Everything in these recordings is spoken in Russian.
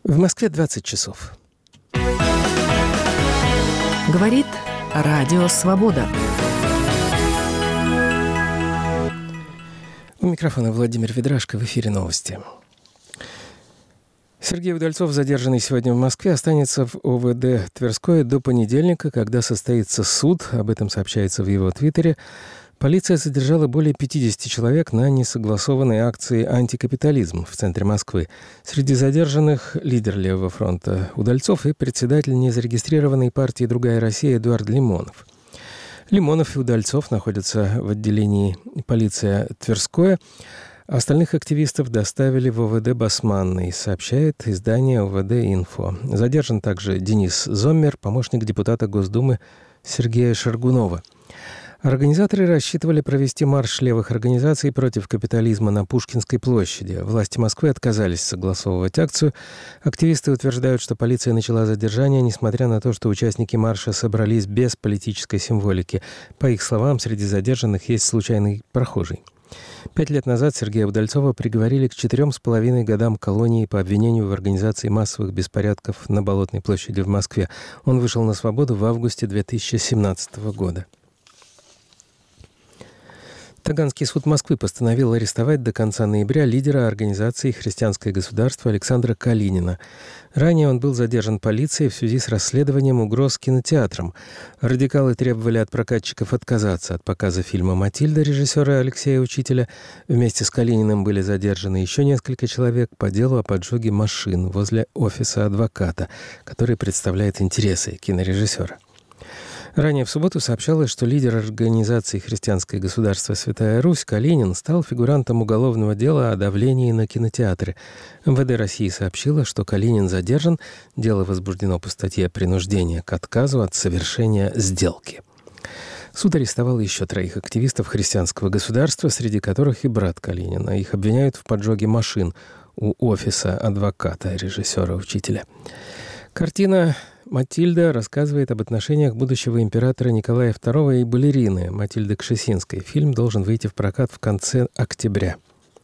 В Москве 20 часов. Говорит Радио Свобода. У микрофона Владимир Ведрашко, в эфире новости. Сергей Удальцов, задержанный сегодня в Москве, останется в ОВД Тверское до понедельника, когда состоится суд. Об этом сообщается в его твиттере. Полиция задержала более 50 человек на несогласованной акции «Антикапитализм» в центре Москвы. Среди задержанных лидер Левого фронта Удальцов и председатель незарегистрированной партии «Другая Россия» Эдуард Лимонов. Лимонов и Удальцов находятся в отделении полиция Тверское. Остальных активистов доставили в ОВД Басманный, сообщает издание ОВД-Инфо. Задержан также Денис Зоммер, помощник депутата Госдумы Сергея Шаргунова. Организаторы рассчитывали провести марш левых организаций против капитализма на Пушкинской площади. Власти Москвы отказались согласовывать акцию. Активисты утверждают, что полиция начала задержание, несмотря на то, что участники марша собрались без политической символики. По их словам, среди задержанных есть случайный прохожий. 5 лет назад Сергея Удальцова приговорили к 4,5 годам колонии по обвинению в организации массовых беспорядков на Болотной площади в Москве. Он вышел на свободу в августе 2017 года. Таганский суд Москвы постановил арестовать до конца ноября лидера организации «Христианское государство» Александра Калинина. Ранее он был задержан полицией в связи с расследованием угроз кинотеатрам. Радикалы требовали от прокатчиков отказаться от показа фильма «Матильда» режиссера Алексея Учителя. Вместе с Калининым были задержаны еще несколько человек по делу о поджоге машин возле офиса адвоката, который представляет интересы кинорежиссера. Ранее в субботу сообщалось, что лидер организации «Христианское государство. Святая Русь» Калинин стал фигурантом уголовного дела о давлении на кинотеатры. МВД России сообщило, что Калинин задержан. Дело возбуждено по статье «Принуждение к отказу от совершения сделки». Суд арестовал еще 3 активистов «Христианского государства», среди которых и брат Калинина. Их обвиняют в поджоге машин у офиса адвоката, режиссера Учителя. Картина «Матильда» рассказывает об отношениях будущего императора Николая II и балерины Матильды Кшесинской. Фильм должен выйти в прокат в конце октября.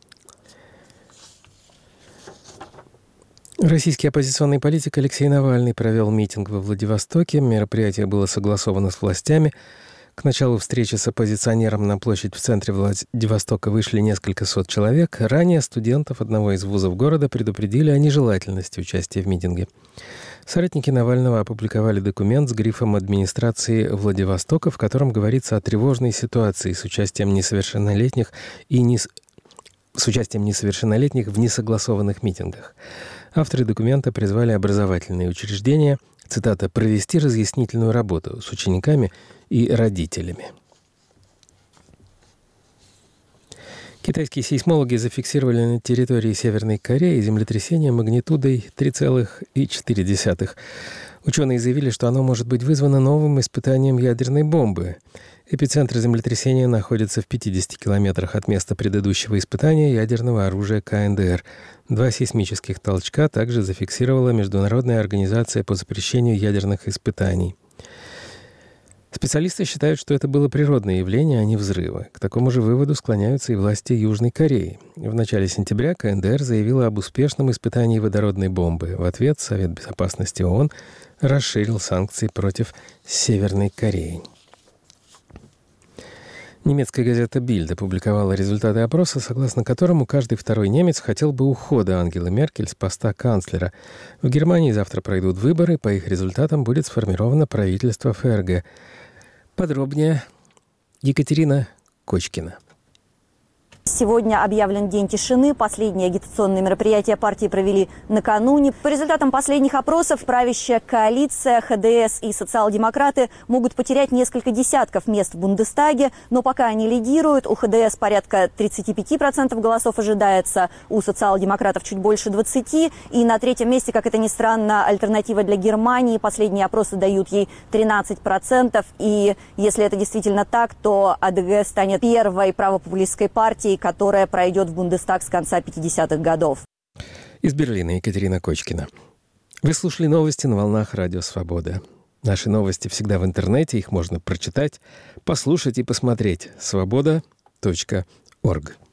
Российский оппозиционный политик Алексей Навальный провел митинг во Владивостоке. Мероприятие было согласовано с властями. К началу встречи с оппозиционером на площадь в центре Владивостока вышли несколько сот человек. Ранее студентов одного из вузов города предупредили о нежелательности участия в митинге. Соратники Навального опубликовали документ с грифом администрации Владивостока, в котором говорится о тревожной ситуации с участием несовершеннолетних в несогласованных митингах. Авторы документа призвали образовательные учреждения, цитата, «провести разъяснительную работу с учениками и родителями». Китайские сейсмологи зафиксировали на территории Северной Кореи землетрясение магнитудой 3,4. Ученые заявили, что оно может быть вызвано новым испытанием ядерной бомбы. Эпицентр землетрясения находится в 50 километрах от места предыдущего испытания ядерного оружия КНДР. 2 сейсмических толчка также зафиксировала Международная организация по запрещению ядерных испытаний. Специалисты считают, что это было природное явление, а не взрывы. К такому же выводу склоняются и власти Южной Кореи. В начале сентября КНДР заявила об успешном испытании водородной бомбы. В ответ Совет Безопасности ООН расширил санкции против Северной Кореи. Немецкая газета «Бильд» опубликовала результаты опроса, согласно которому каждый второй немец хотел бы ухода Ангелы Меркель с поста канцлера. В Германии завтра пройдут выборы, по их результатам будет сформировано правительство ФРГ. Подробнее Екатерина Кочкина. Сегодня объявлен день тишины. Последние агитационные мероприятия партии провели накануне. По результатам последних опросов правящая коалиция ХДС и социал-демократы могут потерять несколько десятков мест в Бундестаге, но пока они лидируют. У ХДС порядка 35% голосов ожидается, у социал-демократов чуть больше 20%. И на 3-м месте, как это ни странно, альтернатива для Германии. Последние опросы дают ей 13%. И если это действительно так, то АДГ станет первой правопопулистской партией, которая пройдет в Бундестаг с конца 50-х годов. Из Берлина Екатерина Кочкина. Вы слушали новости на волнах Радио Свобода. Наши новости всегда в интернете, их можно прочитать, послушать и посмотреть. Свобода.орг.